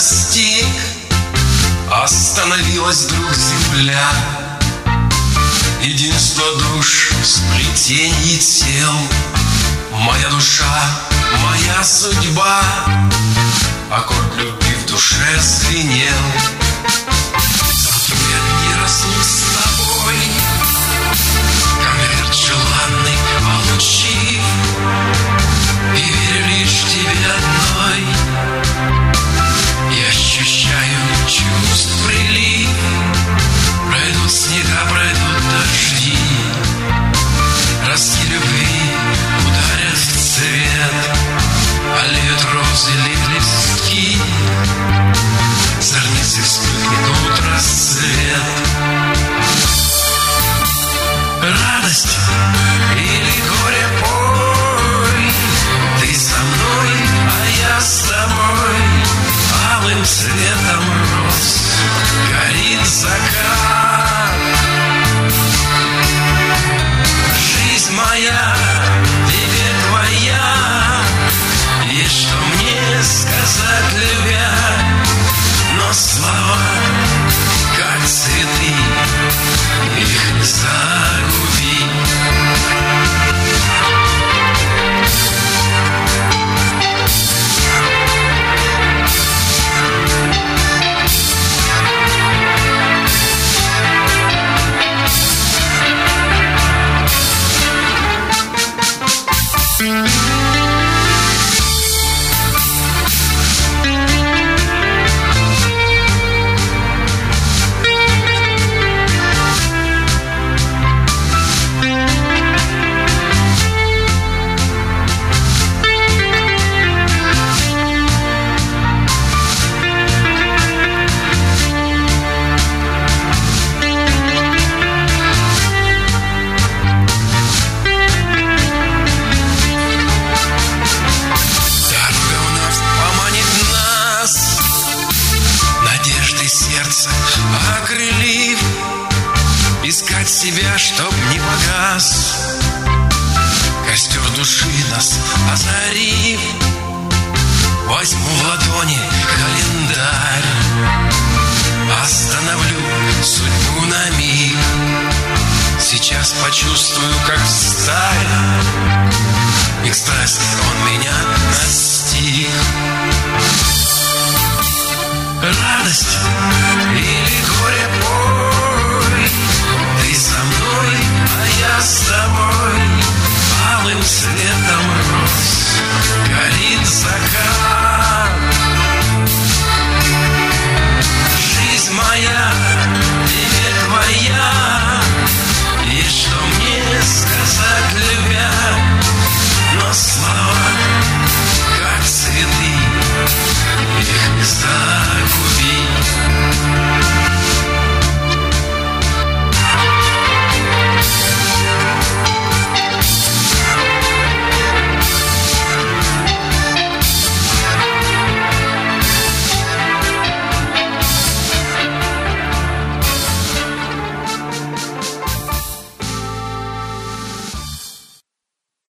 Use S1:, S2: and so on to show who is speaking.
S1: достиг, остановилась вдруг земля. Единство душ, сплетенье тел, моя душа, моя судьба. Аккорд любви в душе звенел. Завтра я не разлук с тобой, конверт желанный получив, и верю лишь тебе одной. Я ощущаю чувств прилив. Пройдут снега, пройдут дожди, ростки любви ударят в цвет, олеют розы, льют листки, зорницы вспыхнет утро свет. Радость или горе пой, ты со мной, а я с тобой. Алым цветом роз горит закат. Жизнь моя теперь твоя, есть что мне сказать, любя, но слова, как цветы, их не загуби. Окрылив, искать себя, чтоб не погас костер души нас озарив. Возьму в ладони календарь, остановлю судьбу на миг. Сейчас почувствую, как всталь их страсти